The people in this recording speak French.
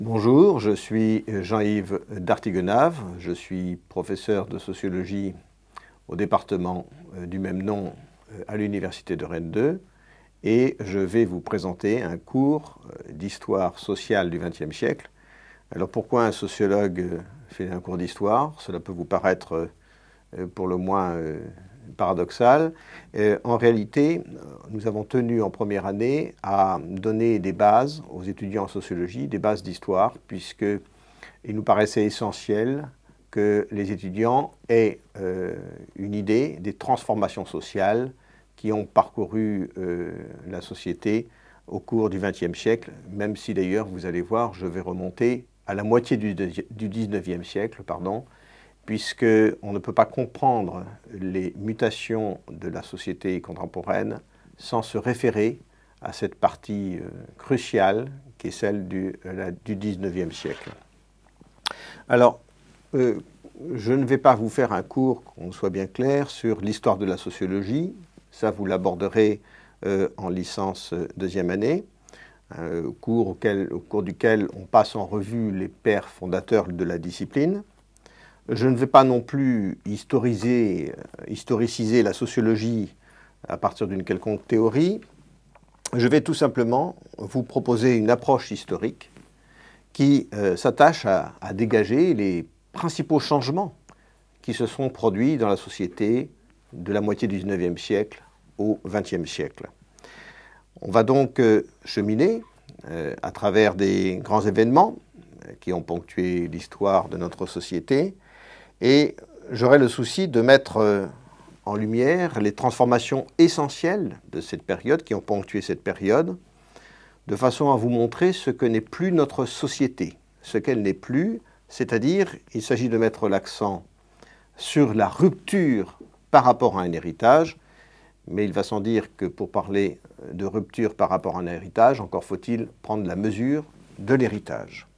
Bonjour, je suis Jean-Yves d'Artigonave, je suis professeur de sociologie au département du même nom à l'Université de Rennes 2 et je vais vous présenter un cours d'histoire sociale du XXe siècle. Alors pourquoi un sociologue fait un cours d'histoire? Cela peut vous paraître pour le moins paradoxal. En réalité, nous avons tenu en première année à donner des bases aux étudiants en sociologie, des bases d'histoire, puisqu'il nous paraissait essentiel que les étudiants aient une idée des transformations sociales qui ont parcouru la société au cours du XXe siècle, même si d'ailleurs, vous allez voir, je vais remonter à la moitié du XIXe siècle, puisqu'on ne peut pas comprendre les mutations de la société contemporaine sans se référer à cette partie cruciale qui est celle du XIXe siècle. Alors, je ne vais pas vous faire un cours, qu'on soit bien clair, sur l'histoire de la sociologie. Ça, vous l'aborderez en licence deuxième année, au cours duquel on passe en revue les pères fondateurs de la discipline. Je ne vais pas non plus historiciser la sociologie à partir d'une quelconque théorie. Je vais tout simplement vous proposer une approche historique qui s'attache à dégager les principaux changements qui se sont produits dans la société de la moitié du XIXe siècle au XXe siècle. On va donc cheminer à travers des grands événements qui ont ponctué l'histoire de notre société. Et j'aurai le souci de mettre en lumière les transformations essentielles de cette période, qui ont ponctué cette période, de façon à vous montrer ce que n'est plus notre société, ce qu'elle n'est plus, c'est-à-dire il s'agit de mettre l'accent sur la rupture par rapport à un héritage, mais il va sans dire que pour parler de rupture par rapport à un héritage, encore faut-il prendre la mesure de l'héritage.